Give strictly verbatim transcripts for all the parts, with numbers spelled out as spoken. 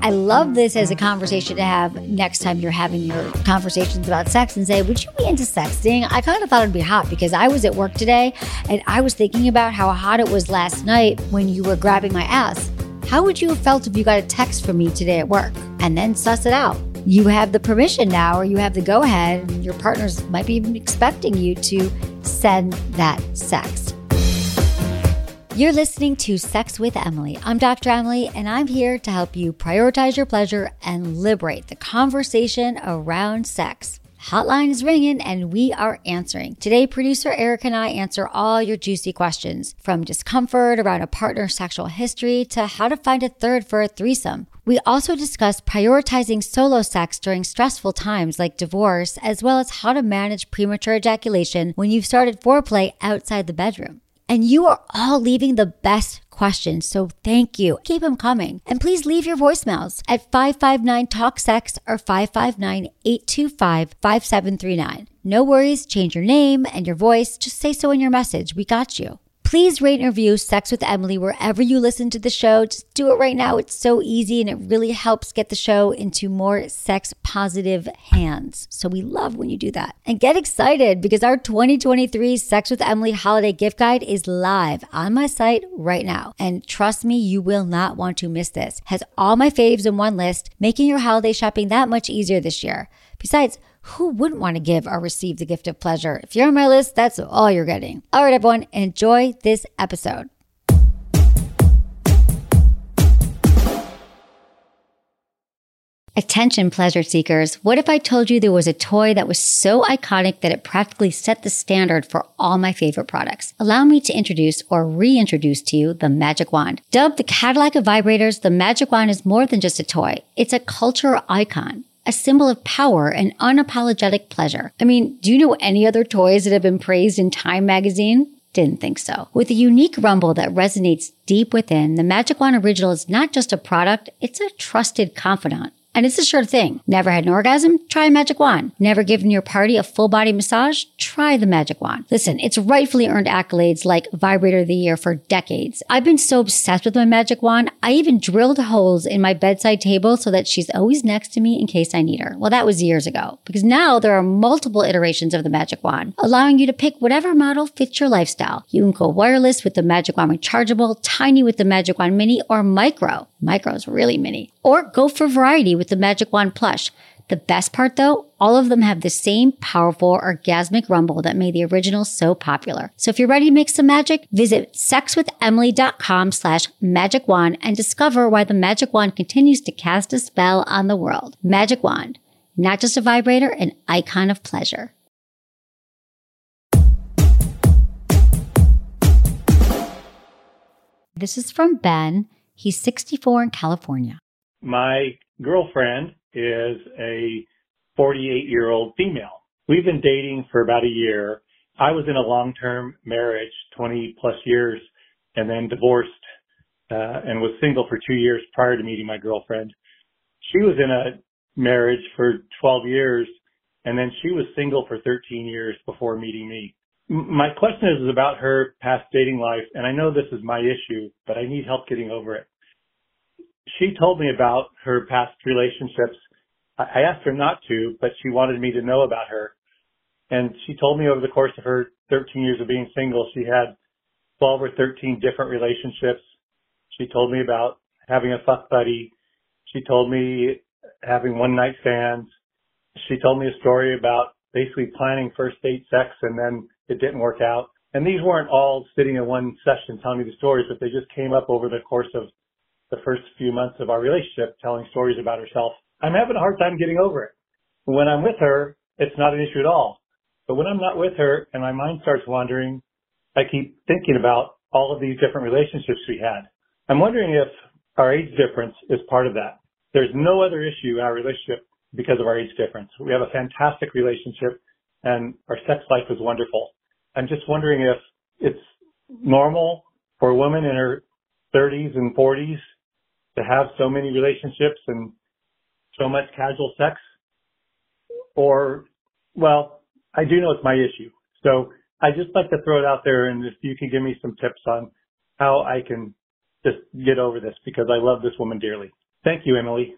I love this as a conversation to have next time you're having your conversations about sex and say, would you be into sexting? I kind of thought it'd be hot because I was at work today and I was thinking about how hot it was last night when you were grabbing my ass. How would you have felt if you got a text from me today at work? And then suss it out. You have the permission now, or you have the go-ahead, and your partners might be even expecting you to send that sext. You're listening to Sex with Emily. I'm Doctor Emily, and I'm here to help you prioritize your pleasure and liberate the conversation around sex. Hotline is ringing, and we are answering. Today, producer Eric and I answer all your juicy questions, from discomfort around a partner's sexual history to how to find a third for a threesome. We also discuss prioritizing solo sex during stressful times like divorce, as well as how to manage premature ejaculation when you've started foreplay outside the bedroom. And you are all leaving the best questions, so thank you. Keep them coming. And please leave your voicemails at five five nine, talk sex or five five nine, eight two five, five seven three nine. No worries, change your name and your voice. Just say so in your message. We got you. Please rate and review Sex with Emily wherever you listen to the show. Just do it right now. It's so easy and it really helps get the show into more sex positive hands. So we love when you do that. And get excited because our twenty twenty-three Sex with Emily holiday gift guide is live on my site right now. And trust me, you will not want to miss this. It has all my faves in one list, making your holiday shopping that much easier this year. Besides, who wouldn't want to give or receive the gift of pleasure? If you're on my list, that's all you're getting. All right, everyone, enjoy this episode. Attention, pleasure seekers. What if I told you there was a toy that was so iconic that it practically set the standard for all my favorite products? Allow me to introduce or reintroduce to you the Magic Wand. Dubbed the Cadillac of vibrators, the Magic Wand is more than just a toy. It's a cultural icon, a symbol of power and unapologetic pleasure. I mean, do you know any other toys that have been praised in Time magazine? Didn't think so. With a unique rumble that resonates deep within, the Magic Wand Original is not just a product, it's a trusted confidant. And it's a sure thing. Never had an orgasm? Try a Magic Wand. Never given your party a full body massage? Try the Magic Wand. Listen, it's rightfully earned accolades like Vibrator of the Year for decades. I've been so obsessed with my Magic Wand, I even drilled holes in my bedside table so that she's always next to me in case I need her. Well, that was years ago, because now there are multiple iterations of the Magic Wand, allowing you to pick whatever model fits your lifestyle. You can go wireless with the Magic Wand Rechargeable, tiny with the Magic Wand Mini, or micro. Micro is really mini. Or go for variety with the Magic Wand Plush. The best part though, all of them have the same powerful orgasmic rumble that made the original so popular. So if you're ready to make some magic, visit sexwithemily.com slash magic wand and discover why the Magic Wand continues to cast a spell on the world. Magic Wand, not just a vibrator, an icon of pleasure. This is from Ben. He's sixty-four in California. My girlfriend is a forty-eight-year-old female. We've been dating for about a year. I was in a long-term marriage, twenty plus years, and then divorced uh, and was single for two years prior to meeting my girlfriend. She was in a marriage for twelve years, and then she was single for thirteen years before meeting me. M- my question is about her past dating life, and I know this is my issue, but I need help getting over it. She told me about her past relationships. I asked her not to, but she wanted me to know about her. And she told me over the course of her thirteen years of being single, she had twelve or thirteen different relationships. She told me about having a fuck buddy. She told me having one night stands. She told me a story about basically planning first date sex and then it didn't work out. And these weren't all sitting in one session telling me the stories, but they just came up over the course of the first few months of our relationship, telling stories about herself. I'm having a hard time getting over it. When I'm with her, it's not an issue at all. But when I'm not with her and my mind starts wandering, I keep thinking about all of these different relationships we had. I'm wondering if our age difference is part of that. There's no other issue in our relationship because of our age difference. We have a fantastic relationship and our sex life is wonderful. I'm just wondering if it's normal for a woman in her thirties and forties to have so many relationships and so much casual sex, or, well, I do know it's my issue. So I just like to throw it out there, and if you can give me some tips on how I can just get over this, because I love this woman dearly. Thank you, Emily.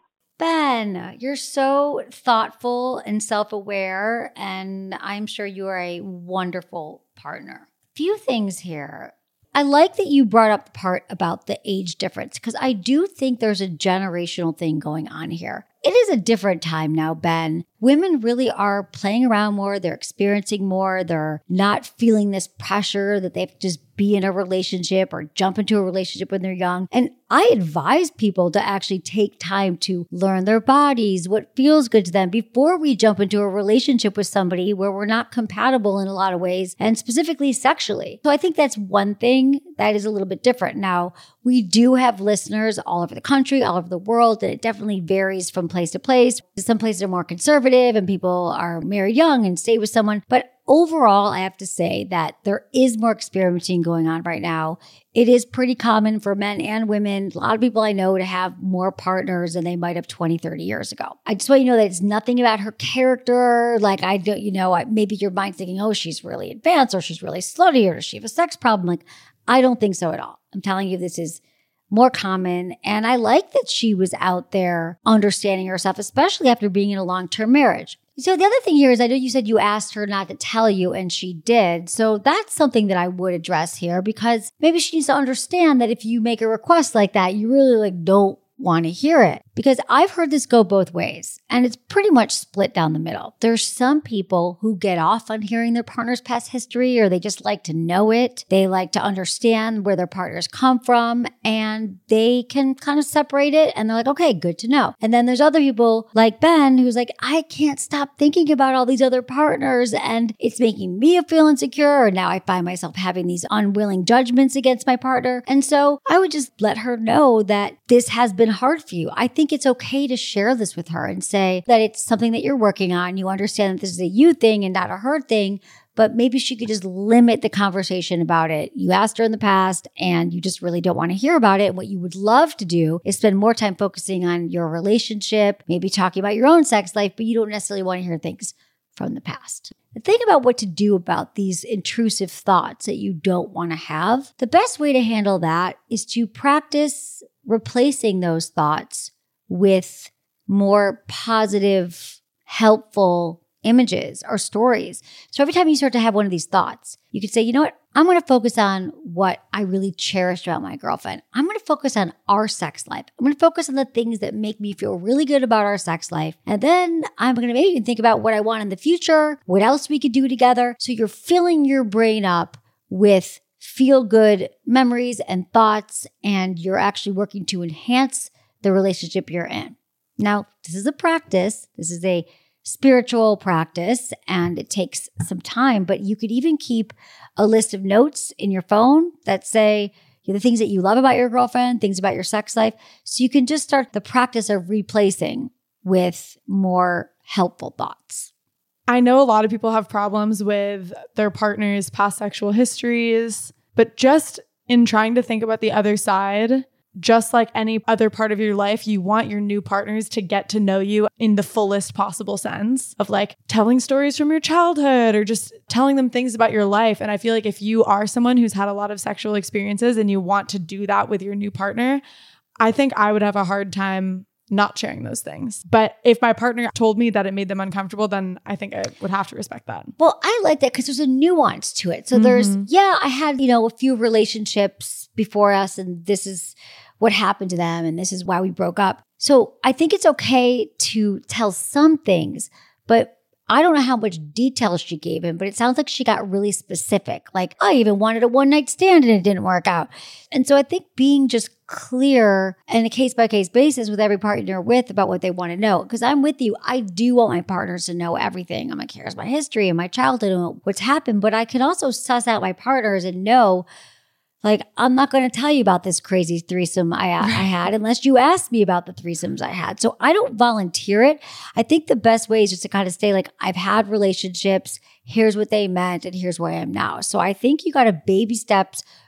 Ben, you're so thoughtful and self-aware, and I'm sure you are a wonderful partner. Few things here. I like that you brought up the part about the age difference because I do think there's a generational thing going on here. It is a different time now, Ben. Women really are playing around more. They're experiencing more. They're not feeling this pressure that they have to just be in a relationship or jump into a relationship when they're young. And I advise people to actually take time to learn their bodies, what feels good to them before we jump into a relationship with somebody where we're not compatible in a lot of ways, and specifically sexually. So I think that's one thing that is a little bit different. Now, we do have listeners all over the country, all over the world, and it definitely varies from place to place. Some places are more conservative and people are married young and stay with someone. But overall, I have to say that there is more experimenting going on right now. It is pretty common for men and women, a lot of people I know, to have more partners than they might have twenty, thirty years ago. I just want you to know that it's nothing about her character. Like, I don't, you know, maybe your mind's thinking, oh, she's really advanced or she's really slutty or does she have a sex problem? Like, I don't think so at all. I'm telling you, this is more common. And I like that she was out there understanding herself, especially after being in a long-term marriage. So the other thing here is, I know you said you asked her not to tell you, and she did. So that's something that I would address here, because maybe she needs to understand that if you make a request like that, you really like don't want to hear it. Because I've heard this go both ways, and it's pretty much split down the middle. There's some people who get off on hearing their partner's past history, or they just like to know it. They like to understand where their partners come from, and they can kind of separate it, and they're like, okay, good to know. And then there's other people like Ben who's like, I can't stop thinking about all these other partners, and it's making me feel insecure, and now I find myself having these unwilling judgments against my partner. And so I would just let her know that this has been hard for you. I think it's okay to share this with her and say that it's something that you're working on. You understand that this is a you thing and not a her thing, but maybe she could just limit the conversation about it. You asked her in the past and you just really don't want to hear about it. And what you would love to do is spend more time focusing on your relationship, maybe talking about your own sex life, but you don't necessarily want to hear things from the past. The thing about what to do about these intrusive thoughts that you don't want to have, the best way to handle that is to practice replacing those thoughts with more positive, helpful images or stories. So every time you start to have one of these thoughts, you could say, you know what? I'm going to focus on what I really cherished about my girlfriend. I'm going to focus on our sex life. I'm going to focus on the things that make me feel really good about our sex life. And then I'm going to maybe even think about what I want in the future, what else we could do together. So you're filling your brain up with feel-good memories and thoughts, and you're actually working to enhance the relationship you're in. Now, this is a practice. This is a spiritual practice, and it takes some time, but you could even keep a list of notes in your phone that say the things that you love about your girlfriend, things about your sex life. So you can just start the practice of replacing with more helpful thoughts. I know a lot of people have problems with their partner's past sexual histories, but just in trying to think about the other side, just like any other part of your life, you want your new partners to get to know you in the fullest possible sense of like telling stories from your childhood or just telling them things about your life. And I feel like if you are someone who's had a lot of sexual experiences and you want to do that with your new partner, I think I would have a hard time not sharing those things. But if my partner told me that it made them uncomfortable, then I think I would have to respect that. Well, I like that because there's a nuance to it. So mm-hmm. there's, yeah, I had, you know, a few relationships before us, and this is what happened to them, and this is why we broke up. So I think it's okay to tell some things, but I don't know how much detail she gave him, but it sounds like she got really specific. Like, I even wanted a one night stand and it didn't work out. And so I think being just clear and a case by case basis with every partner you're with about what they want to know. Because I'm with you. I do want my partners to know everything. I'm like, here's my history and my childhood and what's happened. But I can also suss out my partners and know, like, I'm not going to tell you about this crazy threesome I, I had unless you ask me about the threesomes I had. So I don't volunteer it. I think the best way is just to kind of stay like, I've had relationships. Here's what they meant and here's where I am now. So I think you got to baby steps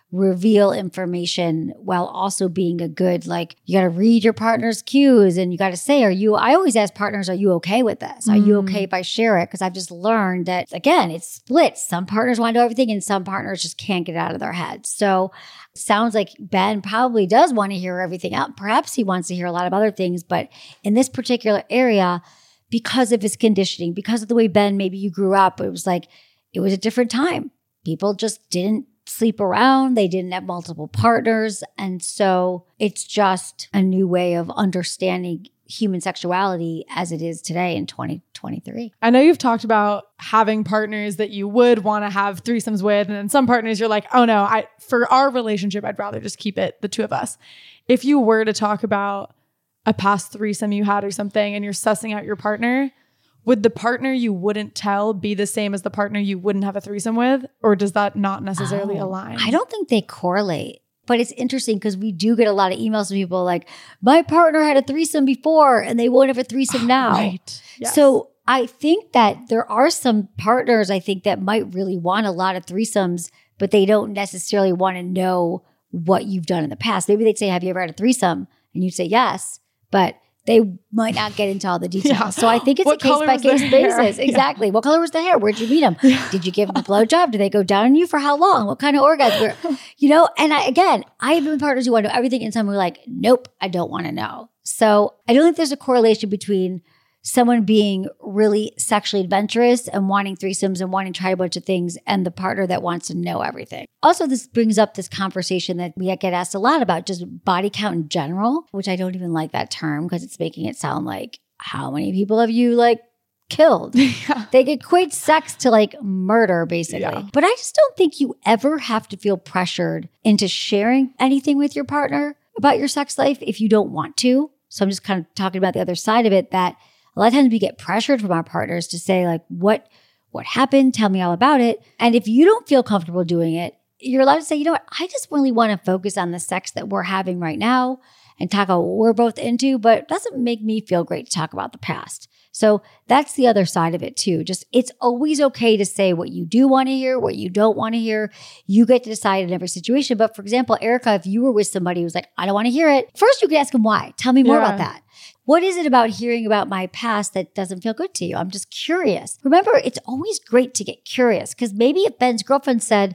reveal information while also being a good, like, you got to read your partner's cues and you got to say, are you, I always ask partners, are you okay with this? Are mm. you okay if I share it? Because I've just learned that, again, it's split. Some partners want to know everything and some partners just can't get it out of their heads. So sounds like Ben probably does want to hear everything out. Perhaps he wants to hear a lot of other things, but in this particular area, because of his conditioning, because of the way, Ben, maybe you grew up, it was like, it was a different time. People just didn't sleep around. They didn't have multiple partners. And so it's just a new way of understanding human sexuality as it is today in twenty twenty-three. I know you've talked about having partners that you would want to have threesomes with. And then some partners you're like, oh no, I for our relationship, I'd rather just keep it the two of us. If you were to talk about a past threesome you had or something and you're sussing out your partner, would the partner you wouldn't tell be the same as the partner you wouldn't have a threesome with? Or does that not necessarily oh, align? I don't think they correlate. But it's interesting because we do get a lot of emails from people like, my partner had a threesome before and they won't have a threesome now. Right. Yes. So I think that there are some partners, I think, that might really want a lot of threesomes, but they don't necessarily want to know what you've done in the past. Maybe they'd say, have you ever had a threesome? And you'd say yes, but they might not get into all the details. Yeah. So I think it's what a case-by-case basis. Yeah. Exactly. What color was the hair? Where'd you meet him? Yeah. Did you give him a blowjob? Did they go down on you for how long? What kind of orgasm? You know, and I, again, I have been with partners who want to know everything and some who are like, nope, I don't want to know. So I don't think there's a correlation between someone being really sexually adventurous and wanting threesomes and wanting to try a bunch of things and the partner that wants to know everything. Also, this brings up this conversation that we get asked a lot about just body count in general, which I don't even like that term because it's making it sound like, how many people have you like killed? Yeah. They equate sex to like murder, basically. Yeah. But I just don't think you ever have to feel pressured into sharing anything with your partner about your sex life if you don't want to. So I'm just kind of talking about the other side of it, that a lot of times we get pressured from our partners to say like, what, what happened? Tell me all about it. And if you don't feel comfortable doing it, you're allowed to say, you know what? I just really want to focus on the sex that we're having right now and talk about what we're both into, but it doesn't make me feel great to talk about the past. So that's the other side of it too. Just, it's always okay to say what you do want to hear, what you don't want to hear. You get to decide in every situation. But for example, Erica, if you were with somebody who's like, I don't want to hear it, first you could ask them why. Tell me more yeah. about that. What is it about hearing about my past that doesn't feel good to you? I'm just curious. Remember, it's always great to get curious because maybe if Ben's girlfriend said,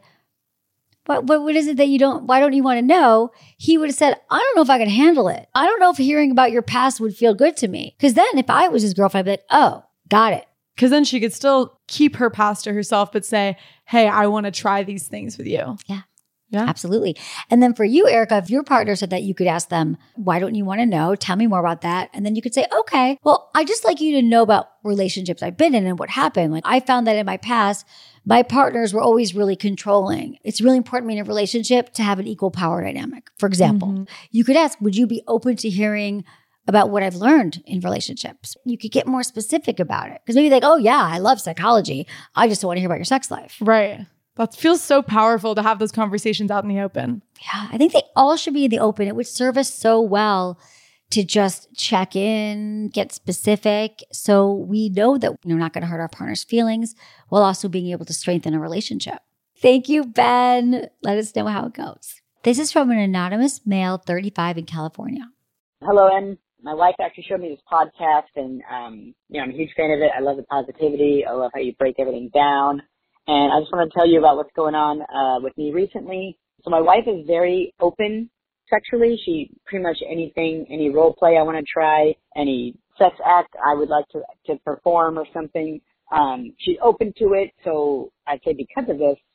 what, what, what is it that you don't, why don't you want to know? He would have said, I don't know if I can handle it. I don't know if hearing about your past would feel good to me. Because then if I was his girlfriend, I'd be like, oh, got it. Because then she could still keep her past to herself, but say, hey, I want to try these things with you. Yeah. Yeah, absolutely. And then for you, Erica, if your partner said that, you could ask them, why don't you want to know? Tell me more about that. And then you could say, okay, well, I just like you to know about relationships I've been in and what happened. Like I found that in my past, my partners were always really controlling. It's really important in a relationship to have an equal power dynamic. For example, mm-hmm. you could ask, would you be open to hearing about what I've learned in relationships? You could get more specific about it. Because maybe like, oh yeah, I love psychology. I just don't want to hear about your sex life. Right. That feels so powerful to have those conversations out in the open. Yeah, I think they all should be in the open. It would serve us so well to just check in, get specific, so we know that we're not going to hurt our partner's feelings while also being able to strengthen a relationship. Thank you, Ben. Let us know how it goes. This is from an anonymous male, thirty-five, in California. Hello, Em. My wife actually showed me this podcast, and um, you know, I'm a huge fan of it. I love the positivity. I love how you break everything down. And I just want to tell you about what's going on uh, with me recently. So my wife is very open sexually. She pretty much anything, any role play I want to try, any sex act I would like to, to perform or something, um, she's open to it. So I'd say because of this,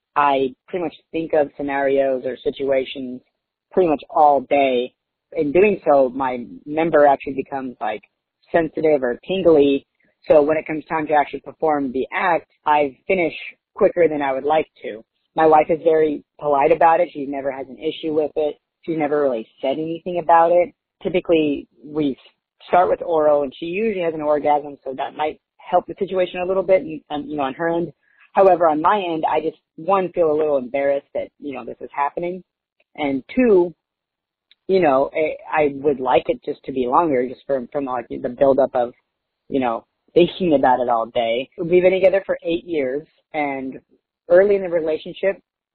I pretty much think of scenarios or situations pretty much all day. In doing so, my member actually becomes like sensitive or tingly. So when it comes time to actually perform the act, I finish quicker than I would like to. My wife is very polite about it. She never has an issue with it. She's never really said anything about it. Typically, we start with oral, and she usually has an orgasm, so that might help the situation a little bit, and, you know, on her end. However, on my end, I just, one, feel a little embarrassed that, you know, this is happening. And two, you know, I, I would like it just to be longer, just from, from like the buildup of, you know, thinking about it all day. We've been together for eight years, and early in the relationship,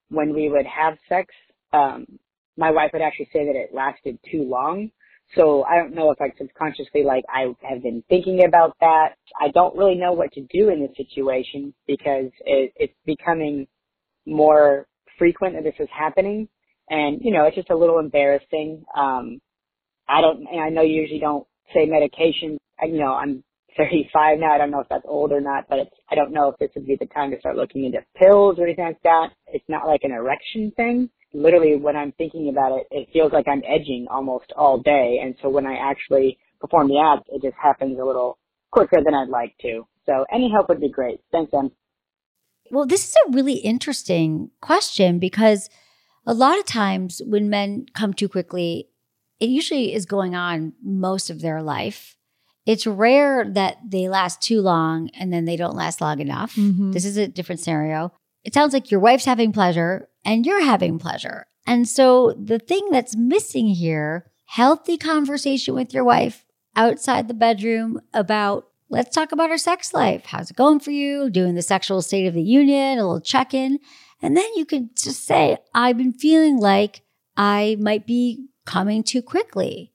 when we would have sex, um, my wife would actually say that it lasted too long. So I don't know if I subconsciously, like, I have been thinking about that. I don't really know what to do in this situation because it, it's becoming more frequent that this is happening. And, you know, it's just a little embarrassing. Um, I don't, and I know you usually don't say medication. I, you know, I'm thirty-five now. I don't know if that's old or not, but it's, I don't know if this would be the time to start looking into pills or anything like that. It's not like an erection thing. Literally, when I'm thinking about it, it feels like I'm edging almost all day. And so when I actually perform the act, it just happens a little quicker than I'd like to. So any help would be great. Thanks, Em. Well, this is a really interesting question because a lot of times when men come too quickly, it usually is going on most of their life. It's rare that they last too long and then they don't last long enough. Mm-hmm. This is a different scenario. It sounds like your wife's having pleasure and you're having pleasure. And so the thing that's missing here, healthy conversation with your wife outside the bedroom about, let's talk about our sex life. How's it going for you? Doing the sexual state of the union, a little check-in. And then you can just say, I've been feeling like I might be coming too quickly.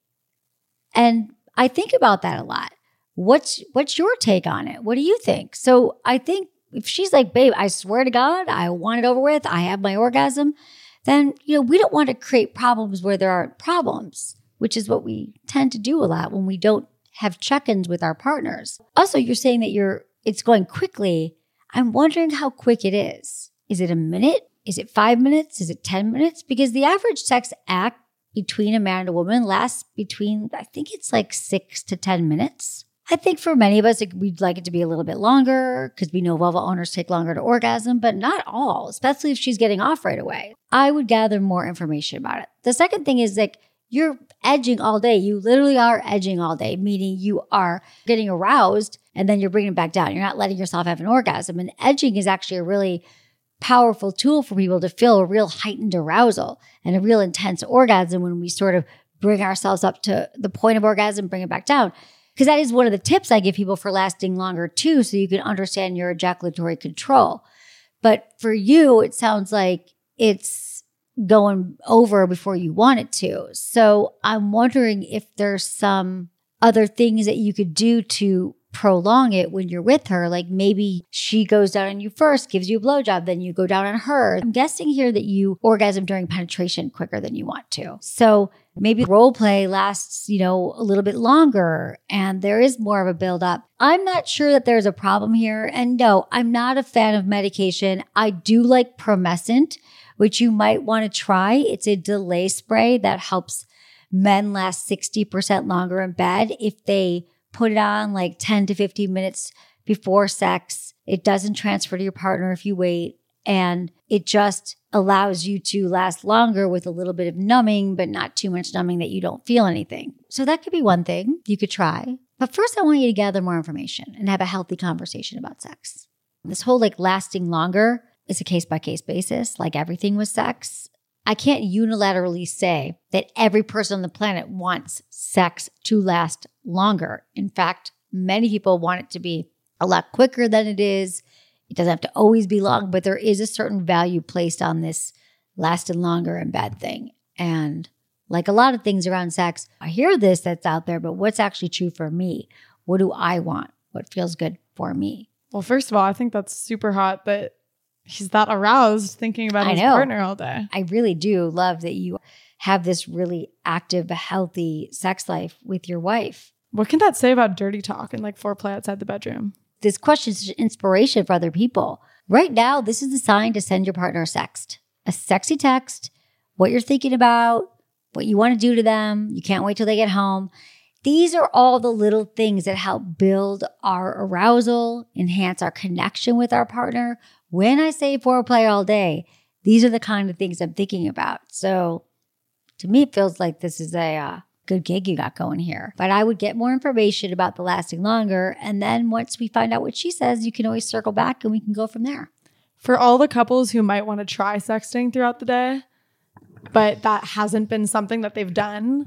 And I think about that a lot. What's what's your take on it? What do you think? So I think if she's like, babe, I swear to God, I want it over with. I have my orgasm. Then, you know, we don't want to create problems where there aren't problems, which is what we tend to do a lot when we don't have check-ins with our partners. Also, you're saying that you're it's going quickly. I'm wondering how quick it is. Is it a minute? Is it five minutes? Is it ten minutes? Because the average sex act between a man and a woman lasts between, I think it's like six to ten minutes. I think for many of us, it, we'd like it to be a little bit longer because we know vulva owners take longer to orgasm, but not all, especially if she's getting off right away. I would gather more information about it. The second thing is like, you're edging all day. You literally are edging all day, meaning you are getting aroused and then you're bringing it back down. You're not letting yourself have an orgasm. And edging is actually a really powerful tool for people to feel a real heightened arousal and a real intense orgasm when we sort of bring ourselves up to the point of orgasm, bring it back down. Because that is one of the tips I give people for lasting longer too, so you can understand your ejaculatory control. But for you, it sounds like it's going over before you want it to. So I'm wondering if there's some other things that you could do to prolong it when you're with her. Like maybe she goes down on you first, gives you a blowjob, then you go down on her. I'm guessing here that you orgasm during penetration quicker than you want to. So maybe role play lasts, you know, a little bit longer and there is more of a buildup. I'm not sure that there's a problem here. And no, I'm not a fan of medication. I do like Promescent, which you might want to try. It's a delay spray that helps men last sixty percent longer in bed if they put it on like ten to fifteen minutes before sex. It doesn't transfer to your partner if you wait. And it just allows you to last longer with a little bit of numbing, but not too much numbing that you don't feel anything. So that could be one thing you could try. But first, I want you to gather more information and have a healthy conversation about sex. This whole like lasting longer is a case-by-case basis, like everything with sex. I can't unilaterally say that every person on the planet wants sex to last longer. In fact, many people want it to be a lot quicker than it is. It doesn't have to always be long, but there is a certain value placed on this lasting longer in bed thing. And like a lot of things around sex, I hear this that's out there, but what's actually true for me? What do I want? What feels good for me? Well, first of all, I think that's super hot that he's that aroused thinking about his partner all day. I really do love that you have this really active, healthy sex life with your wife. What can that say about dirty talk and like foreplay outside the bedroom? This question is inspiration for other people. Right now, this is the sign to send your partner a sext. A sexy text, what you're thinking about, what you want to do to them. You can't wait till they get home. These are all the little things that help build our arousal, enhance our connection with our partner. When I say foreplay all day, these are the kind of things I'm thinking about. So to me, it feels like this is a uh, good gig you got going here. But I would get more information about the lasting longer. And then once we find out what she says, you can always circle back and we can go from there. For all the couples who might want to try sexting throughout the day, but that hasn't been something that they've done,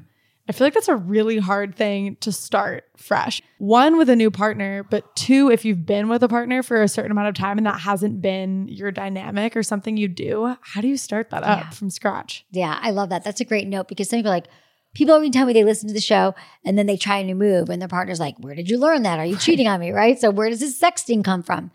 I feel like that's a really hard thing to start fresh. One, with a new partner, but two, if you've been with a partner for a certain amount of time and that hasn't been your dynamic or something you do, how do you start that up Yeah. from scratch? Yeah, I love that. That's a great note because some people are like, people always tell me they listen to the show and then they try a new move and their partner's like, where did you learn that? Are you cheating on me? Right? So where does this sexting come from?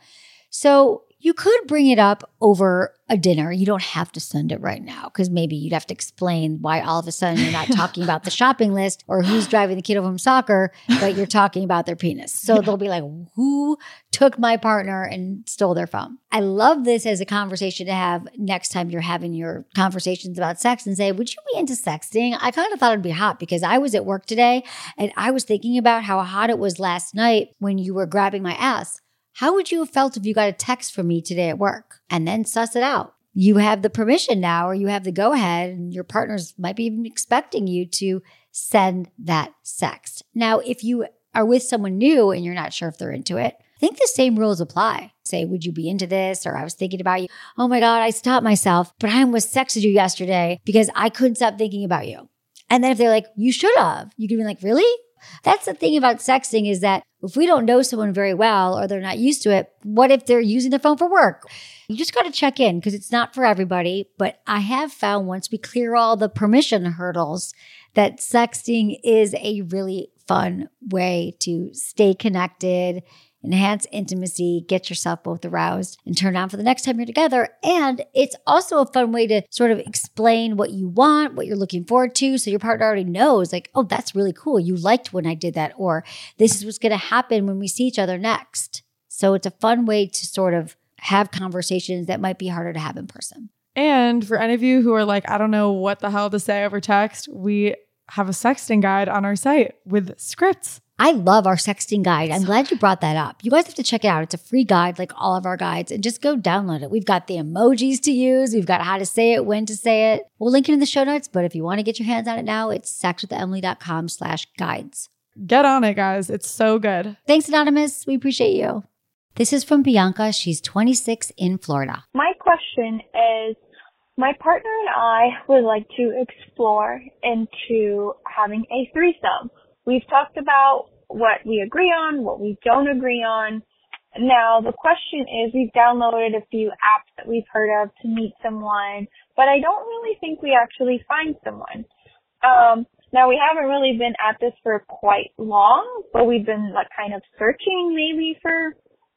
So you could bring it up over a dinner. You don't have to send it right now because maybe you'd have to explain why all of a sudden you're not talking about the shopping list or who's driving the kid home from soccer, but you're talking about their penis. So they'll be like, who took my partner and stole their phone? I love this as a conversation to have next time you're having your conversations about sex and say, would you be into sexting? I kind of thought it'd be hot because I was at work today and I was thinking about how hot it was last night when you were grabbing my ass. How would you have felt if you got a text from me today at work and then suss it out? You have the permission now, or you have the go ahead, and your partners might be even expecting you to send that sext. Now, if you are with someone new and you're not sure if they're into it, I think the same rules apply. Say, would you be into this? Or I was thinking about you. Oh my God, I stopped myself, but I almost texted you yesterday because I couldn't stop thinking about you. And then if they're like, you should have, you could be like, really? That's the thing about sexting is that if we don't know someone very well or they're not used to it, what if they're using their phone for work? You just got to check in because it's not for everybody. But I have found once we clear all the permission hurdles that sexting is a really fun way to stay connected, enhance intimacy, get yourself both aroused and turned on for the next time you're together. And it's also a fun way to sort of explain what you want, what you're looking forward to. So your partner already knows like, oh, that's really cool. You liked when I did that. Or this is what's going to happen when we see each other next. So it's a fun way to sort of have conversations that might be harder to have in person. And for any of you who are like, I don't know what the hell to say over text, we have a sexting guide on our site with scripts. I love our sexting guide. I'm glad you brought that up. You guys have to check it out. It's a free guide like all of our guides and just go download it. We've got the emojis to use. We've got how to say it, when to say it. We'll link it in the show notes, but if you want to get your hands on it now, it's sexwithemily.com slash guides. Get on it, guys. It's so good. Thanks, Anonymous. We appreciate you. This is from Bianca. She's twenty-six in Florida. My question is, my partner and I would like to explore into having a threesome. We've talked about what we agree on, what we don't agree on. Now, the question is, we've downloaded a few apps that we've heard of to meet someone, but I don't really think we actually find someone. Um, now, we haven't really been at this for quite long, but we've been like kind of searching maybe for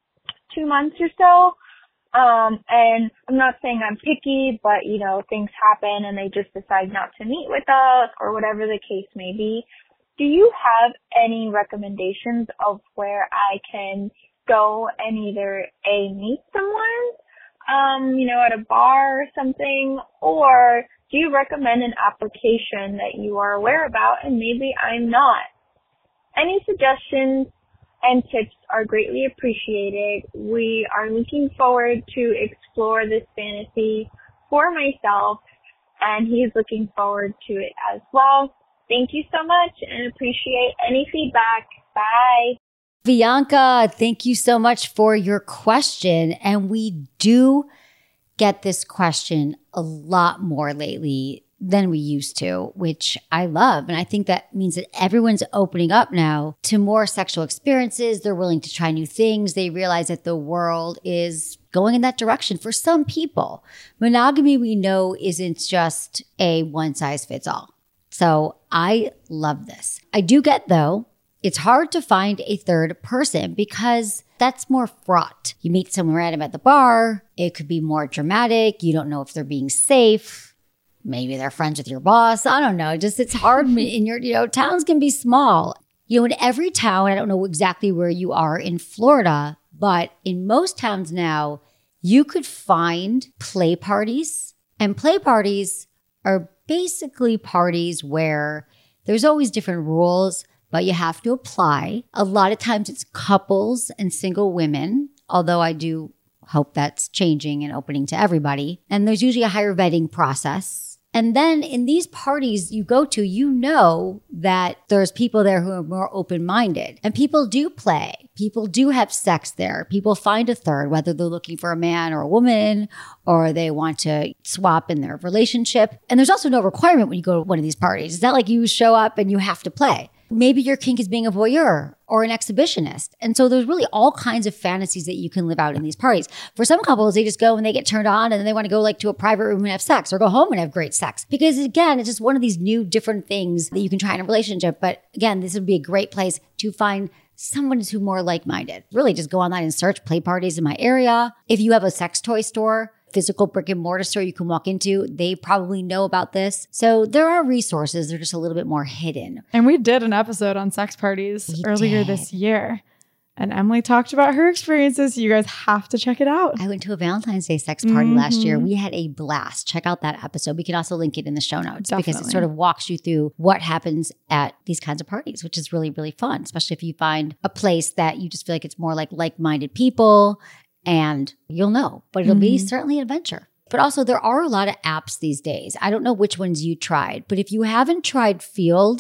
two months or so. Um, and I'm not saying I'm picky, but, you know, things happen and they just decide not to meet with us or whatever the case may be. Do you have any recommendations of where I can go and either A, meet someone, um, you know, at a bar or something, or do you recommend an application that you are aware about and maybe I'm not? Any suggestions and tips are greatly appreciated. We are looking forward to explore this fantasy for myself, and he's looking forward to it as well. Thank you so much and appreciate any feedback. Bye. Bianca, thank you so much for your question. And we do get this question a lot more lately than we used to, which I love. And I think that means that everyone's opening up now to more sexual experiences. They're willing to try new things. They realize that the world is going in that direction for some people. Monogamy, we know, isn't just a one size fits all. So I love this. I do get, though, it's hard to find a third person because that's more fraught. You meet someone random at the bar. It could be more dramatic. You don't know if they're being safe. Maybe they're friends with your boss. I don't know. Just it's hard in your, you know, towns can be small. You know, in every town, I don't know exactly where you are in Florida, but in most towns now, you could find play parties. And play parties are basically parties where there's always different rules, but you have to apply. A lot of times it's couples and single women, although I do hope that's changing and opening to everybody. And there's usually a higher vetting process. And then in these parties you go to, you know that there's people there who are more open-minded. And people do play. People do have sex there. People find a third, whether they're looking for a man or a woman, or they want to swap in their relationship. And there's also no requirement when you go to one of these parties. It's not like you show up and you have to play. Maybe your kink is being a voyeur or an exhibitionist. And so there's really all kinds of fantasies that you can live out in these parties. For some couples, they just go and they get turned on and then they want to go like to a private room and have sex, or go home and have great sex. Because again, it's just one of these new different things that you can try in a relationship. But again, this would be a great place to find someone who's more like-minded. Really just go online and search play parties in my area. If you have a sex toy store, physical brick and mortar store you can walk into, they probably know about this. So there are resources. They're just a little bit more hidden. And we did an episode on sex parties We earlier did. this year. And Emily talked about her experiences. So you guys have to check it out. I went to a Valentine's Day sex party Mhm. last year. We had a blast. Check out that episode. We can also link it in the show notes because it Definitely. sort of walks you through what happens at these kinds of parties, which is really, really fun, especially if you find a place that you just feel like it's more like like-minded people, and you'll know, but it'll be Mhm. certainly an adventure. But also there are a lot of apps these days. I don't know which ones you tried, but if you haven't tried Field,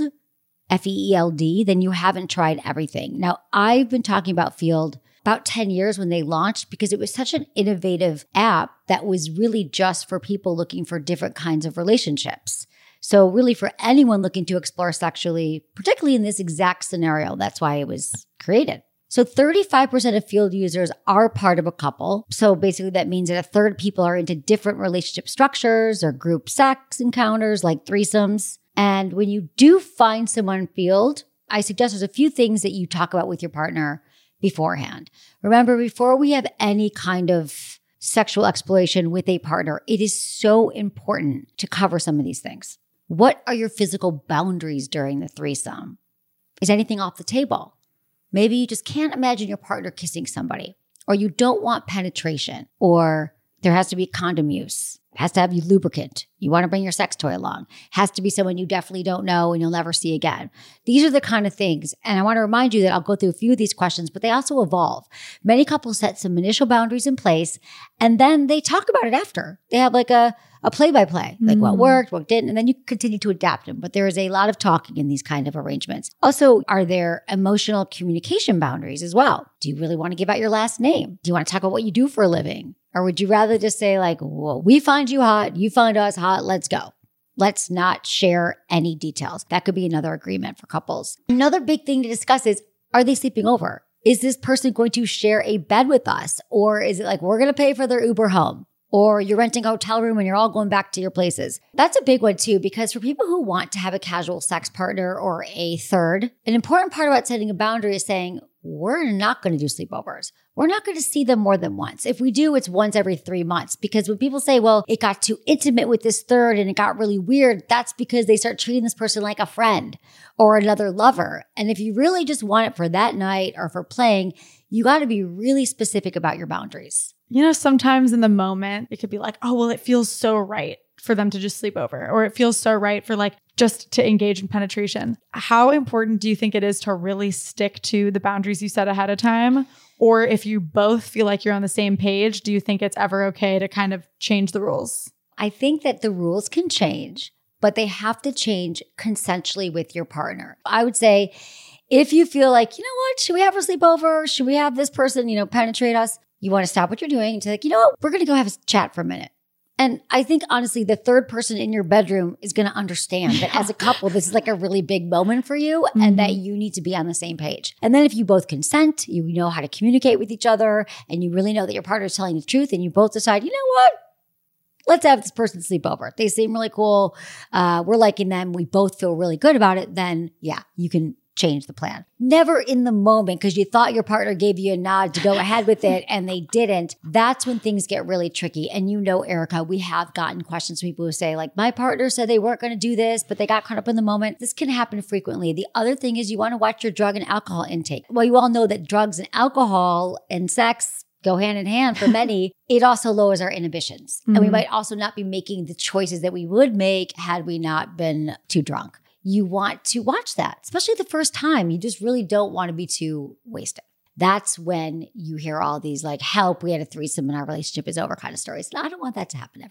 F E E L D, then you haven't tried everything. Now, I've been talking about Field about ten years when they launched because it was such an innovative app that was really just for people looking for different kinds of relationships. So really for anyone looking to explore sexually, particularly in this exact scenario, that's why it was created. So thirty-five percent of Field users are part of a couple. So basically that means that a third of people are into different relationship structures or group sex encounters like threesomes. And when you do find someone in Field, I suggest there's a few things that you talk about with your partner beforehand. Remember, before we have any kind of sexual exploration with a partner, it is so important to cover some of these things. What are your physical boundaries during the threesome? Is anything off the table? Maybe you just can't imagine your partner kissing somebody, or you don't want penetration, or there has to be condom use. Has to have you lubricant. You want to bring your sex toy along. Has to be someone you definitely don't know and you'll never see again. These are the kind of things. And I want to remind you that I'll go through a few of these questions, but they also evolve. Many couples set some initial boundaries in place and then they talk about it after. They have like a, a play-by-play, like Mm. what worked, what didn't, and then you continue to adapt them. But there is a lot of talking in these kind of arrangements. Also, are there emotional communication boundaries as well? Do you really want to give out your last name? Do you want to talk about what you do for a living? Or would you rather just say like, well, we find you hot, you find us hot, let's go. Let's not share any details. That could be another agreement for couples. Another big thing to discuss is, are they sleeping over? Is this person going to share a bed with us? Or is it like, we're going to pay for their Uber home? Or you're renting a hotel room and you're all going back to your places. That's a big one too, because for people who want to have a casual sex partner or a third, an important part about setting a boundary is saying, we're not going to do sleepovers. We're not going to see them more than once. If we do, it's once every three months. Because when people say, well, it got too intimate with this third and it got really weird, that's because they start treating this person like a friend or another lover. And if you really just want it for that night or for playing, you got to be really specific about your boundaries. You know, sometimes in the moment, it could be like, oh, well, it feels so right for them to just sleep over, or it feels so right for like just to engage in penetration. How important do you think it is to really stick to the boundaries you set ahead of time? Or if you both feel like you're on the same page, do you think it's ever okay to kind of change the rules? I think that the rules can change, but they have to change consensually with your partner. I would say if you feel like, you know what, should we have a sleepover? Should we have this person, you know, penetrate us? You want to stop what you're doing and say, like, you know what, we're going to go have a chat for a minute. And I think, honestly, the third person in your bedroom is going to understand that as a couple, this is like a really big moment for you Mm-hmm. and that you need to be on the same page. And then if you both consent, you know how to communicate with each other, and you really know that your partner is telling the truth, and you both decide, you know what? Let's have this person sleep over. They seem really cool. Uh, we're liking them. We both feel really good about it. Then, yeah, you can change the plan. Never in the moment because you thought your partner gave you a nod to go ahead with it and they didn't. That's when things get really tricky. And you know, Erica, we have gotten questions from people who say like, my partner said they weren't going to do this, but they got caught up in the moment. This can happen frequently. The other thing is you want to watch your drug and alcohol intake. Well, you all know that drugs and alcohol and sex go hand in hand for many. It also lowers our inhibitions. Mm-hmm. And we might also not be making the choices that we would make had we not been too drunk. You want to watch that, especially the first time. You just really don't want to be too wasted. That's when you hear all these like, help, we had a threesome and our relationship is over kind of stories. And I don't want that to happen to everybody.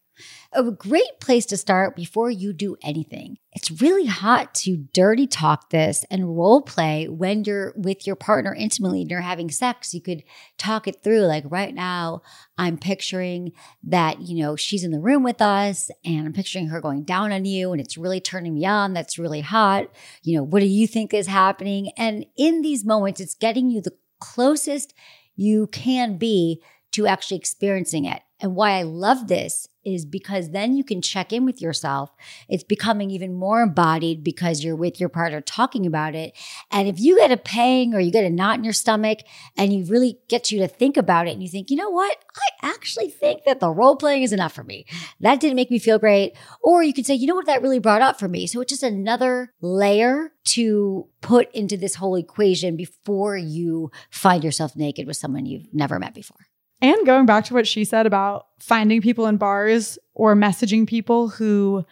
A great place to start before you do anything. It's really hot to dirty talk this and role play when you're with your partner intimately and you're having sex. You could talk it through. Like right now, I'm picturing that, you know, she's in the room with us and I'm picturing her going down on you and it's really turning me on. That's really hot. You know, what do you think is happening? And in these moments, it's getting you the closest you can be to actually experiencing it. And why I love this is because then you can check in with yourself. It's becoming even more embodied because you're with your partner talking about it. And if you get a pang or you get a knot in your stomach and you really get you to think about it and you think, you know what? I actually think that the role playing is enough for me. That didn't make me feel great. Or you could say, you know what? That really brought up for me. So it's just another layer to put into this whole equation before you find yourself naked with someone you've never met before. And going back to what she said about finding people in bars or messaging people who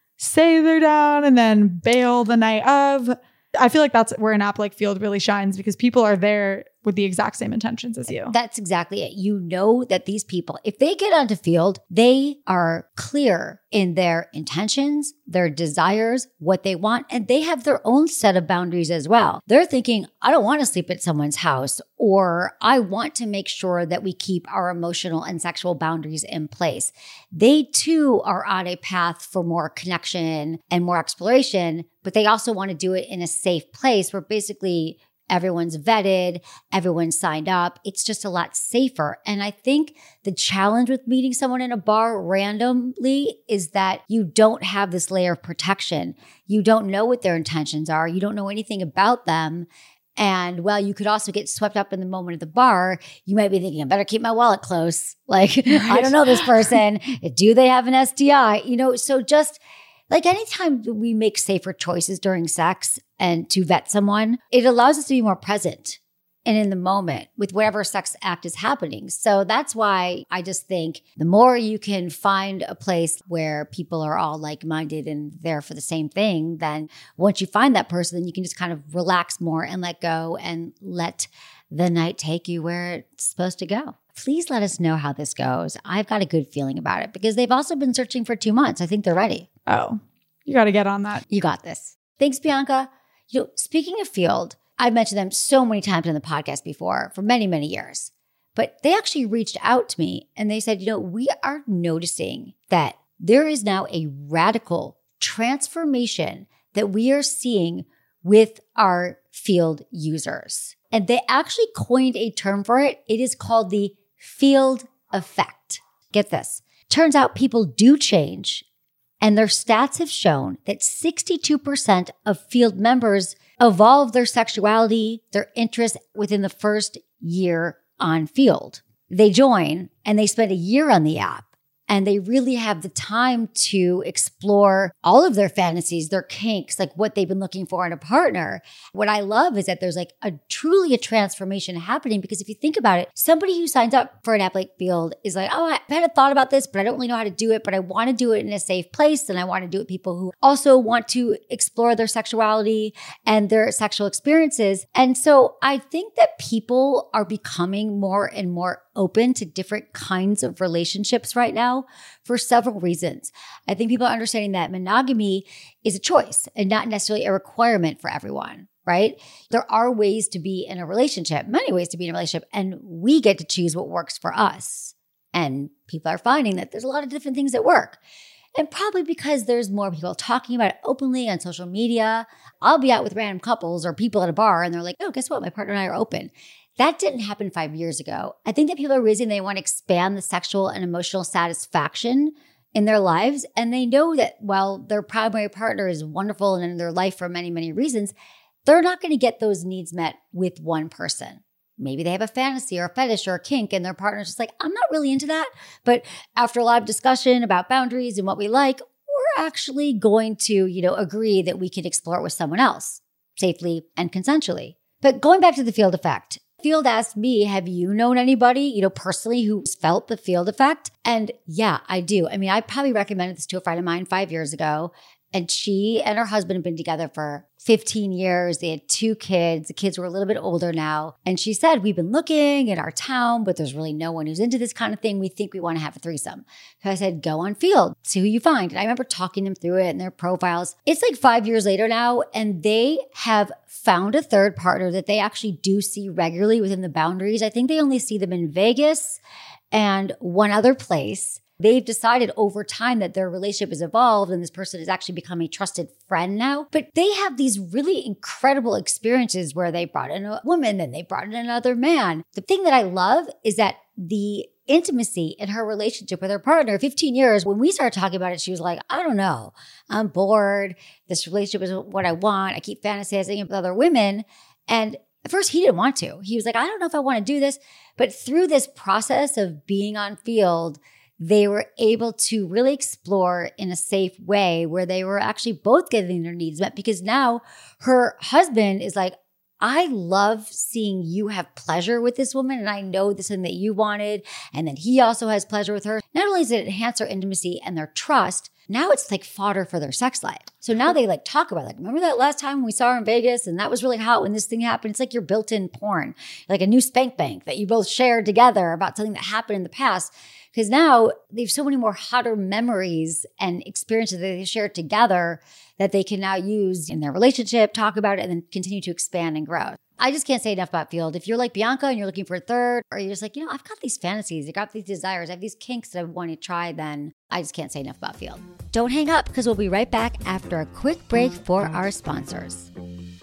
say they're down and then bail the night of, I feel like that's where an app like Feeld really shines because people are there with the exact same intentions as you. That's exactly it. You know that these people, if they get onto Feeld, they are clear in their intentions, their desires, what they want, and they have their own set of boundaries as well. They're thinking, I don't want to sleep at someone's house, or I want to make sure that we keep our emotional and sexual boundaries in place. They too are on a path for more connection and more exploration, but they also want to do it in a safe place where basically everyone's vetted, everyone's signed up. It's just a lot safer. And I think the challenge with meeting someone in a bar randomly is that you don't have this layer of protection. You don't know what their intentions are. You don't know anything about them. And while you could also get swept up in the moment at the bar, you might be thinking, I better keep my wallet close. Like, right. I don't know this person. Do they have an S T I? You know, so just like anytime we make safer choices during sex and to vet someone, it allows us to be more present and in the moment with whatever sex act is happening. So that's why I just think the more you can find a place where people are all like-minded and there for the same thing, then once you find that person, then you can just kind of relax more and let go and let the night take you where it's supposed to go. Please let us know how this goes. I've got a good feeling about it because they've also been searching for two months. I think they're ready. Oh, you got to get on that. You got this. Thanks, Bianca. You know, speaking of Feeld, I've mentioned them so many times in the podcast before for many, many years, but they actually reached out to me and they said, you know, we are noticing that there is now a radical transformation that we are seeing with our Feeld users. And they actually coined a term for it. It is called the Feeld effect. Get this. Turns out people do change. And their stats have shown that sixty-two percent of Feeld members evolve their sexuality, their interests within the first year on Feeld. They join and they spend a year on the app. And they really have the time to explore all of their fantasies, their kinks, like what they've been looking for in a partner. What I love is that there's like a truly a transformation happening because if you think about it, somebody who signs up for an app like Feeld is like, oh, I had a thought about this, but I don't really know how to do it, but I want to do it in a safe place. And I want to do it with people who also want to explore their sexuality and their sexual experiences. And so I think that people are becoming more and more open to different kinds of relationships right now for several reasons. I think people are understanding that monogamy is a choice and not necessarily a requirement for everyone, right? There are ways to be in a relationship, many ways to be in a relationship, and we get to choose what works for us. And people are finding that there's a lot of different things that work. And probably because there's more people talking about it openly on social media. I'll be out with random couples or people at a bar and they're like, oh, guess what? My partner and I are open. That didn't happen five years ago. I think that people are raising, they want to expand the sexual and emotional satisfaction in their lives. And they know that while their primary partner is wonderful and in their life for many, many reasons, they're not going to get those needs met with one person. Maybe they have a fantasy or a fetish or a kink and their partner's just like, I'm not really into that. But after a lot of discussion about boundaries and what we like, we're actually going to, you know, agree that we can explore it with someone else safely and consensually. But going back to the Feeld effect, Feeld asked me, have you known anybody, you know, personally who's felt the Feeld effect? And yeah, I do. I mean, I probably recommended this to a friend of mine five years ago. And she and her husband have been together for fifteen years. They had two kids. The kids were a little bit older now. And she said, we've been looking in our town, but there's really no one who's into this kind of thing. We think we want to have a threesome. So I said, go on Field, see who you find. And I remember talking them through it and their profiles. It's like five years later now, and they have found a third partner that they actually do see regularly within the boundaries. I think they only see them in Vegas and one other place. They've decided over time that their relationship has evolved and this person has actually become a trusted friend now. But they have these really incredible experiences where they brought in a woman, then they brought in another man. The thing that I love is that the intimacy in her relationship with her partner, fifteen years, when we started talking about it, she was like, I don't know. I'm bored. This relationship is what I want. I keep fantasizing with other women. And at first, he didn't want to. He was like, I don't know if I want to do this. But through this process of being on Field, they were able to really explore in a safe way where they were actually both getting their needs met, because now her husband is like, I love seeing you have pleasure with this woman, and I know this is something that you wanted. And then he also has pleasure with her. Not only does it enhance their intimacy and their trust, now it's like fodder for their sex life. So now they like talk about like, remember that last time we saw her in Vegas and that was really hot when this thing happened? It's like your built-in porn, like a new spank bank that you both shared together about something that happened in the past. Because now they have so many more hotter memories and experiences that they share together that they can now use in their relationship, talk about it, and then continue to expand and grow. I just can't say enough about Field. If you're like Bianca and you're looking for a third, or you're just like, you know, I've got these fantasies, I've got these desires, I have these kinks that I want to try, then I just can't say enough about Field. Don't hang up, because we'll be right back after a quick break for our sponsors.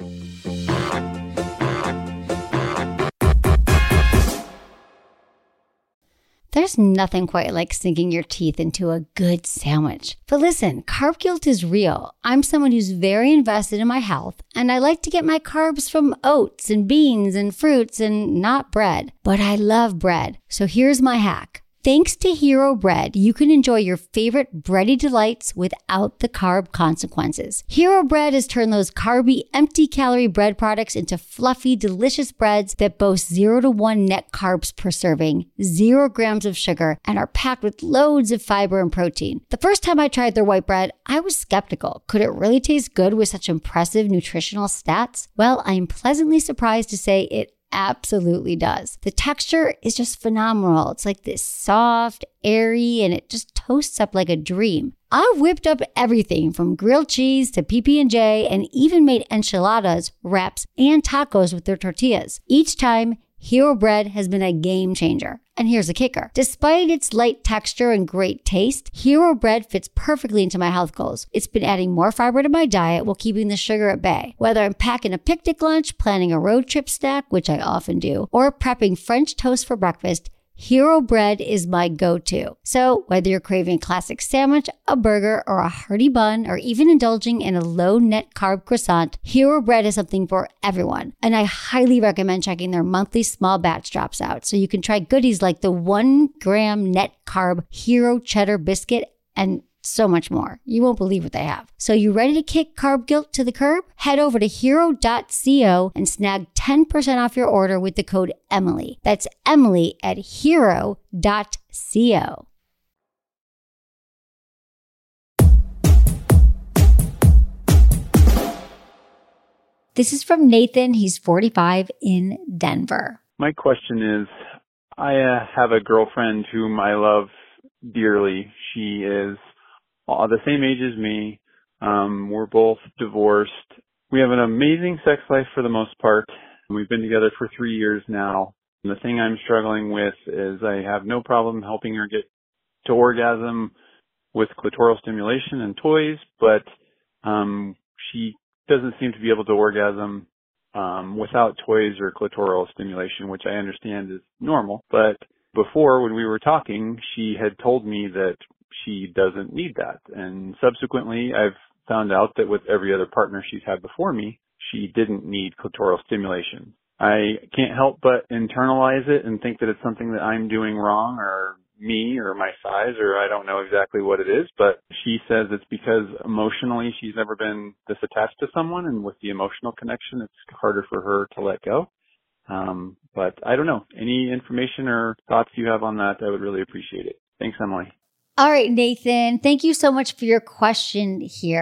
There's nothing quite like sinking your teeth into a good sandwich. But listen, carb guilt is real. I'm someone who's very invested in my health, and I like to get my carbs from oats and beans and fruits and not bread. But I love bread. So here's my hack. Thanks to Hero Bread, you can enjoy your favorite bready delights without the carb consequences. Hero Bread has turned those carby, empty-calorie bread products into fluffy, delicious breads that boast zero to one net carbs per serving, zero grams of sugar, and are packed with loads of fiber and protein. The first time I tried their white bread, I was skeptical. Could it really taste good with such impressive nutritional stats? Well, I'm pleasantly surprised to say it absolutely does. The texture is just phenomenal. It's like this soft, airy, and it just toasts up like a dream. I've whipped up everything from grilled cheese to P B and J, and even made enchiladas, wraps, and tacos with their tortillas. Each time, Hero Bread has been a game changer. And here's the kicker. Despite its light texture and great taste, Hero Bread fits perfectly into my health goals. It's been adding more fiber to my diet while keeping the sugar at bay. Whether I'm packing a picnic lunch, planning a road trip snack, which I often do, or prepping French toast for breakfast, Hero Bread is my go-to. So whether you're craving a classic sandwich, a burger, or a hearty bun, or even indulging in a low-net carb croissant, Hero Bread is something for everyone. And I highly recommend checking their monthly small batch drops out so you can try goodies like the one gram net carb Hero Cheddar Biscuit and so much more. You won't believe what they have. So you ready to kick carb guilt to the curb? Head over to hero dot co and snag ten percent off your order with the code Emily. That's Emily at hero dot co. This is from Nathan. He's forty-five in Denver. My question is, I uh, have a girlfriend whom I love dearly. She is uh, the same age as me. Um, we're both divorced. We have an amazing sex life for the most part. We've been together for three years now. And the thing I'm struggling with is I have no problem helping her get to orgasm with clitoral stimulation and toys, but um, she doesn't seem to be able to orgasm um, without toys or clitoral stimulation, which I understand is normal. But before, when we were talking, she had told me that she doesn't need that. And subsequently, I've found out that with every other partner she's had before me, she didn't need clitoral stimulation. I can't help but internalize it and think that it's something that I'm doing wrong, or me, or my size, or I don't know exactly what it is, but she says it's because emotionally she's never been this attached to someone, and with the emotional connection, it's harder for her to let go. Um, but I don't know. Any information or thoughts you have on that, I would really appreciate it. Thanks, Emily. All right, Nathan, thank you so much for your question here.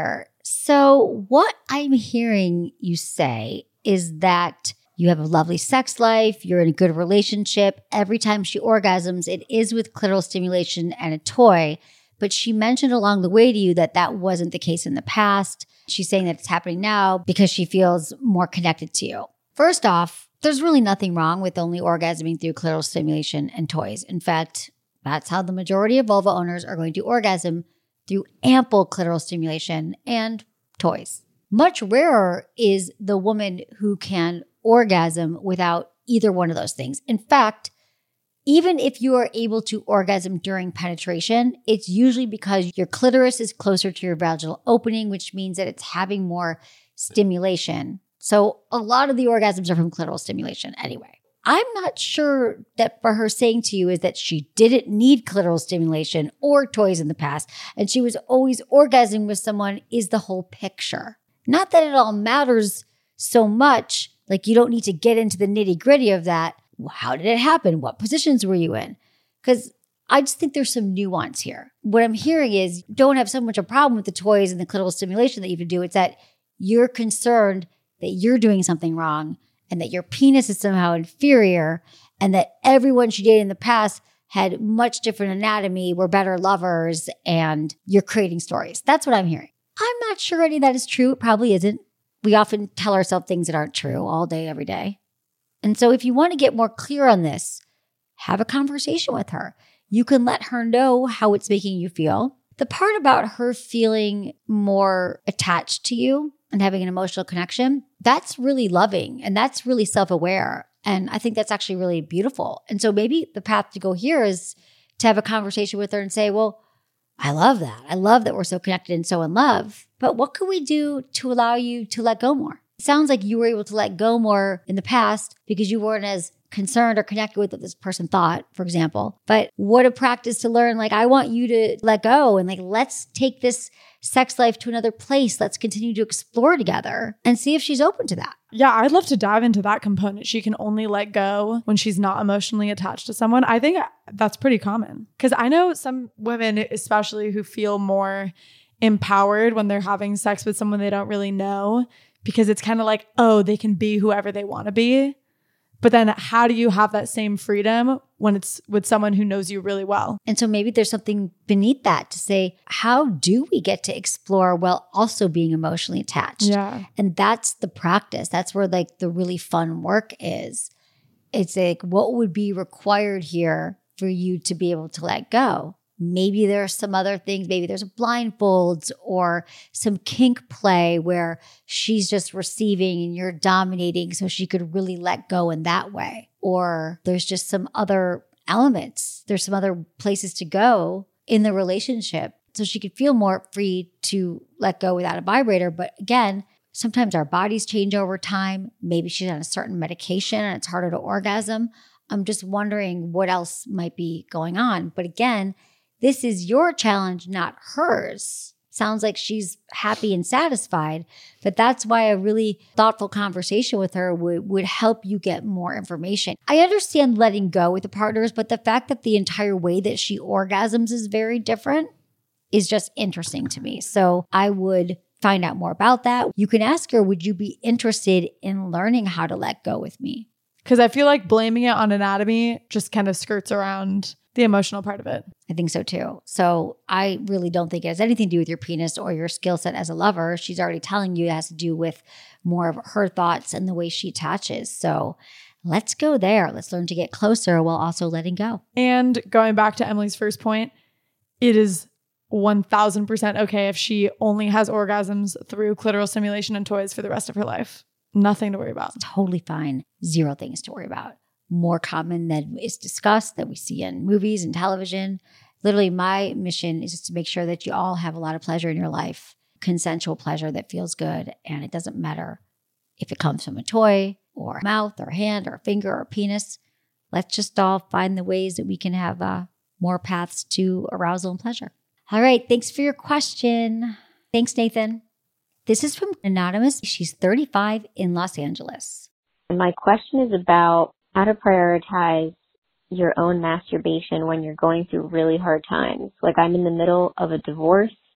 So what I'm hearing you say is that you have a lovely sex life, you're in a good relationship. Every time she orgasms, it is with clitoral stimulation and a toy. But she mentioned along the way to you that that wasn't the case in the past. She's saying that it's happening now because she feels more connected to you. First off, there's really nothing wrong with only orgasming through clitoral stimulation and toys. In fact, that's how the majority of vulva owners are going to orgasm, through ample clitoral stimulation and toys. Much rarer is the woman who can orgasm without either one of those things. In fact, even if you are able to orgasm during penetration, it's usually because your clitoris is closer to your vaginal opening, which means that it's having more stimulation. So a lot of the orgasms are from clitoral stimulation anyway. I'm not sure that for her saying to you is that she didn't need clitoral stimulation or toys in the past, and she was always orgasming with someone is the whole picture. Not that it all matters so much, like you don't need to get into the nitty gritty of that. How did it happen? What positions were you in? Because I just think there's some nuance here. What I'm hearing is you don't have so much a problem with the toys and the clitoral stimulation that you can do. It's that you're concerned that you're doing something wrong and that your penis is somehow inferior and that everyone she dated in the past had much different anatomy, were better lovers, and you're creating stories. That's what I'm hearing. I'm not sure any of that is true. It probably isn't. We often tell ourselves things that aren't true all day, every day. And so if you want to get more clear on this, have a conversation with her. You can let her know how it's making you feel. The part about her feeling more attached to you and having an emotional connection, that's really loving and that's really self-aware. And I think that's actually really beautiful. And so maybe the path to go here is to have a conversation with her and say, well, I love that. I love that we're so connected and so in love. But what can we do to allow you to let go more? It sounds like you were able to let go more in the past because you weren't as concerned or connected with what this person thought, for example. But what a practice to learn, like, I want you to let go and like, let's take this sex life to another place. Let's continue to explore together and see if she's open to that. Yeah, I'd love to dive into that component. She can only let go when she's not emotionally attached to someone. I think that's pretty common because I know some women, especially who feel more empowered when they're having sex with someone they don't really know, because it's kind of like, oh, they can be whoever they want to be. But then how do you have that same freedom when it's with someone who knows you really well? And so maybe there's something beneath that to say, how do we get to explore while also being emotionally attached? Yeah. And that's the practice. That's where like the really fun work is. It's like, what would be required here for you to be able to let go? Maybe there's some other things. Maybe there's blindfolds or some kink play where she's just receiving and you're dominating so she could really let go in that way. Or there's just some other elements. There's some other places to go in the relationship so she could feel more free to let go without a vibrator. But again, sometimes our bodies change over time. Maybe she's on a certain medication and it's harder to orgasm. I'm just wondering what else might be going on. But again, this is your challenge, not hers. Sounds like she's happy and satisfied, but that's why a really thoughtful conversation with her would, would help you get more information. I understand letting go with the partners, but the fact that the entire way that she orgasms is very different is just interesting to me. So I would find out more about that. You can ask her, would you be interested in learning how to let go with me? Because I feel like blaming it on anatomy just kind of skirts around the emotional part of it. I think so too. So I really don't think it has anything to do with your penis or your skill set as a lover. She's already telling you it has to do with more of her thoughts and the way she attaches. So let's go there. Let's learn to get closer while also letting go. And going back to Emily's first point, it is one thousand percent okay if she only has orgasms through clitoral stimulation and toys for the rest of her life. Nothing to worry about. Totally fine. Zero things to worry about. More common than is discussed, that we see in movies and television. Literally, my mission is just to make sure that you all have a lot of pleasure in your life, consensual pleasure that feels good. And it doesn't matter if it comes from a toy or a mouth or a hand or a finger or a penis. Let's just all find the ways that we can have uh, more paths to arousal and pleasure. All right. Thanks for your question. Thanks, Nathan. This is from Anonymous. She's thirty-five in Los Angeles. My question is about how to prioritize your own masturbation when you're going through really hard times. Like, I'm in the middle of a divorce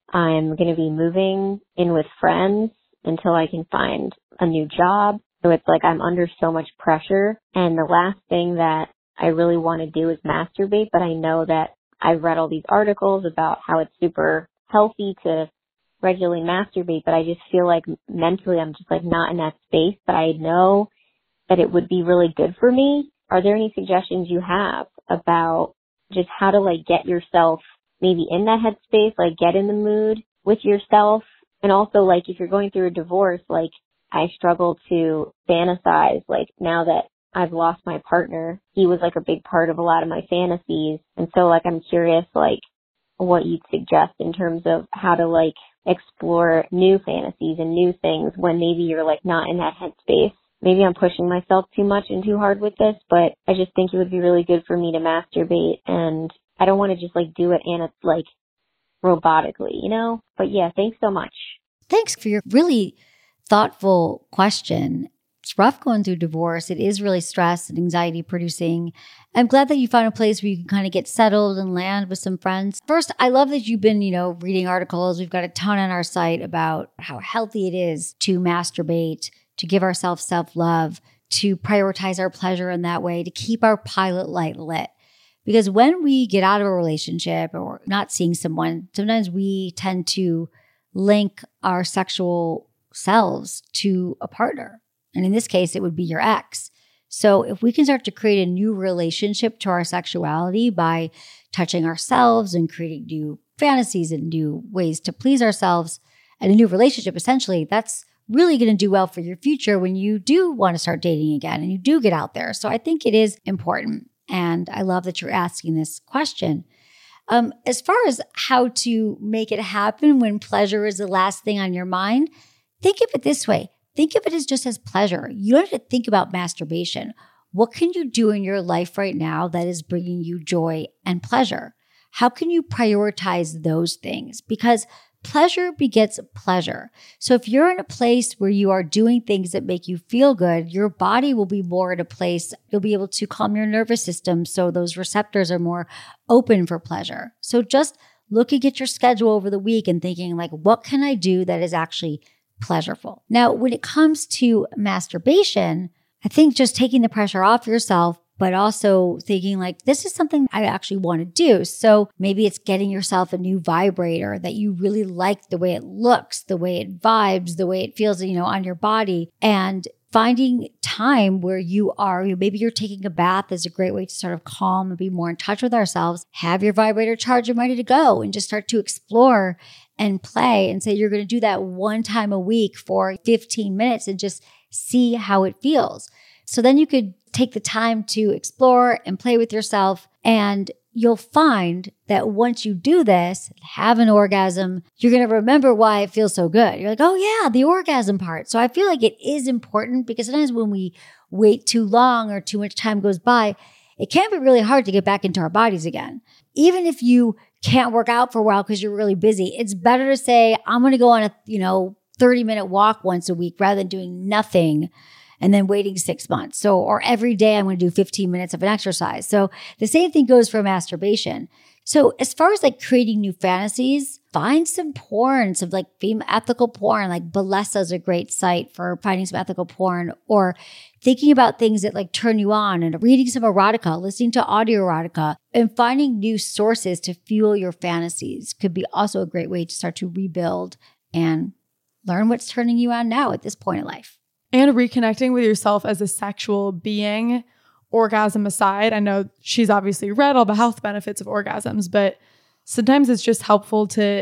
I'm going to be moving in with friends until I can find a new job. So it's like I'm under so much pressure. And the last thing that I really want to do is masturbate, but I know that I've read all these articles about how it's super healthy to regularly masturbate, but I just feel like mentally I'm just like not in that space, but I know that it would be really good for me. Are there any suggestions you have about just how to like get yourself maybe in that headspace, like get in the mood with yourself? And also like if you're going through a divorce, like I struggle to fantasize, like now that I've lost my partner, he was like a big part of a lot of my fantasies. And so like I'm curious like what you'd suggest in terms of how to like explore new fantasies and new things when maybe you're like not in that headspace. Maybe I'm pushing myself too much and too hard with this, but I just think it would be really good for me to masturbate, and I don't want to just like do it and it's like robotically, you know? But yeah, thanks so much. Thanks for your really thoughtful question. It's rough going through divorce. It is really stress and anxiety producing. I'm glad that you found a place where you can kind of get settled and land with some friends. First, I love that you've been, you know, reading articles. We've got a ton on our site about how healthy it is to masturbate, to give ourselves self-love, to prioritize our pleasure in that way, to keep our pilot light lit. Because when we get out of a relationship or not seeing someone, sometimes we tend to link our sexual selves to a partner. And in this case, it would be your ex. So if we can start to create a new relationship to our sexuality by touching ourselves and creating new fantasies and new ways to please ourselves and a new relationship, essentially, that's really going to do well for your future when you do want to start dating again and you do get out there. So I think it is important. And I love that you're asking this question. Um, as far as how to make it happen when pleasure is the last thing on your mind, think of it this way. Think of it as just as pleasure. You don't have to think about masturbation. What can you do in your life right now that is bringing you joy and pleasure? How can you prioritize those things? Because pleasure begets pleasure. So if you're in a place where you are doing things that make you feel good, your body will be more at a place, you'll be able to calm your nervous system so those receptors are more open for pleasure. So just looking at your schedule over the week and thinking like, what can I do that is actually pleasurable? Now, when it comes to masturbation, I think just taking the pressure off yourself, but also thinking like, this is something I actually want to do. So maybe it's getting yourself a new vibrator that you really like the way it looks, the way it vibes, the way it feels, you know, on your body, and finding time where you are, you know, maybe you're taking a bath is a great way to sort of calm and be more in touch with ourselves. Have your vibrator charged and ready to go and just start to explore and play and say you're going to do that one time a week for fifteen minutes and just see how it feels. So then you could take the time to explore and play with yourself, and you'll find that once you do this, have an orgasm, you're going to remember why it feels so good. You're like, oh yeah, the orgasm part. So I feel like it is important because sometimes when we wait too long or too much time goes by, it can be really hard to get back into our bodies again. Even if you can't work out for a while because you're really busy, it's better to say, I'm going to go on a, you know, thirty minute walk once a week rather than doing nothing and then waiting six months. So, or every day I'm going to do fifteen minutes of an exercise. So the same thing goes for masturbation. So as far as like creating new fantasies, find some porn, some like ethical porn, like Bellesa is a great site for finding some ethical porn, or thinking about things that like turn you on and reading some erotica, listening to audio erotica, and finding new sources to fuel your fantasies could be also a great way to start to rebuild and learn what's turning you on now at this point in life. And reconnecting with yourself as a sexual being, orgasm aside. I know she's obviously read all the health benefits of orgasms, but sometimes it's just helpful to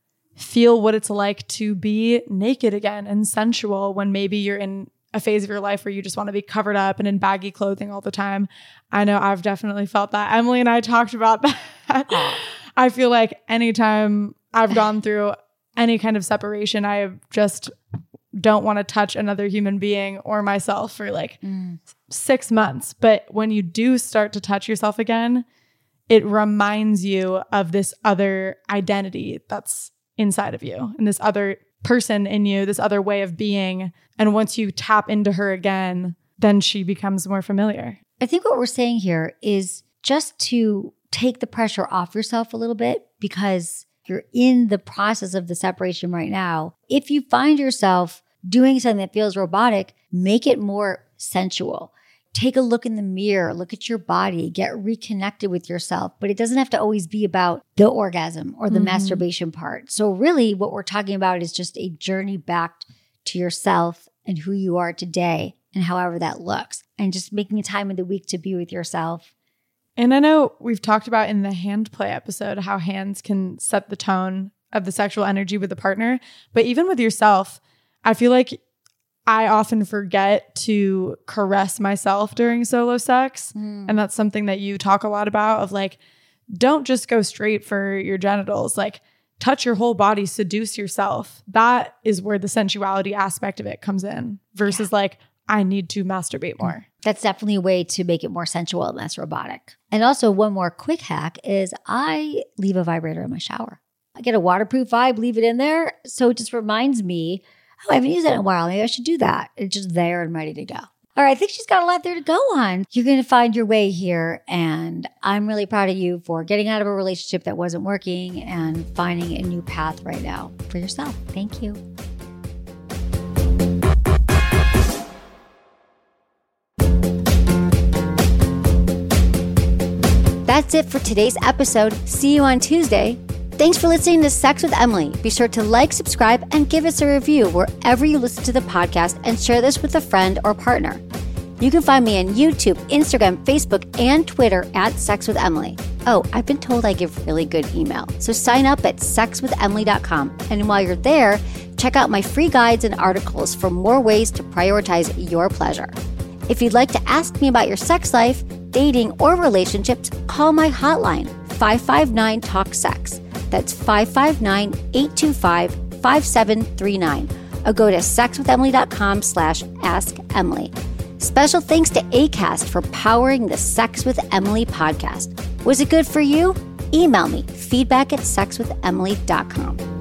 feel what it's like to be naked again and sensual when maybe you're in a phase of your life where you just want to be covered up and in baggy clothing all the time. I know I've definitely felt that. Emily and I talked about that. I feel like anytime I've gone through any kind of separation, I just don't want to touch another human being or myself for like mm. six months. But when you do start to touch yourself again, it reminds you of this other identity that's inside of you and this other person in you, this other way of being. And once you tap into her again, then she becomes more familiar. I think what we're saying here is just to take the pressure off yourself a little bit, because you're in the process of the separation right now, if you find yourself doing something that feels robotic, make it more sensual. Take a look in the mirror, look at your body, get reconnected with yourself. But it doesn't have to always be about the orgasm or the mm-hmm. masturbation part. So really what we're talking about is just a journey back to yourself and who you are today and however that looks. And just making a time in the week to be with yourself. And I know we've talked about in the hand play episode how hands can set the tone of the sexual energy with the partner. But even with yourself, I feel like I often forget to caress myself during solo sex. Mm. And that's something that you talk a lot about of like, don't just go straight for your genitals. Like touch your whole body, seduce yourself. That is where the sensuality aspect of it comes in versus yeah. like, I need to masturbate more. That's definitely a way to make it more sensual and less robotic. And also one more quick hack is I leave a vibrator in my shower. I get a waterproof vibe, leave it in there. So it just reminds me, oh, I haven't used that in a while. Maybe I should do that. It's just there and ready to go. All right, I think she's got a lot there to go on. You're going to find your way here. And I'm really proud of you for getting out of a relationship that wasn't working and finding a new path right now for yourself. Thank you. That's it for today's episode. See you on Tuesday. Thanks for listening to Sex with Emily. Be sure to like, subscribe, and give us a review wherever you listen to the podcast and share this with a friend or partner. You can find me on YouTube, Instagram, Facebook, and Twitter at Sex with Emily. Oh, I've been told I give really good email. So sign up at sex with emily dot com. And while you're there, check out my free guides and articles for more ways to prioritize your pleasure. If you'd like to ask me about your sex life, dating, or relationships, call my hotline, five five nine, talk sex. That's five five nine, eight two five, five seven three nine. Or go to sexwithemily.com slash ask Emily. Special thanks to Acast for powering the Sex with Emily podcast. Was it good for you? Email me, feedback at sex with emily dot com.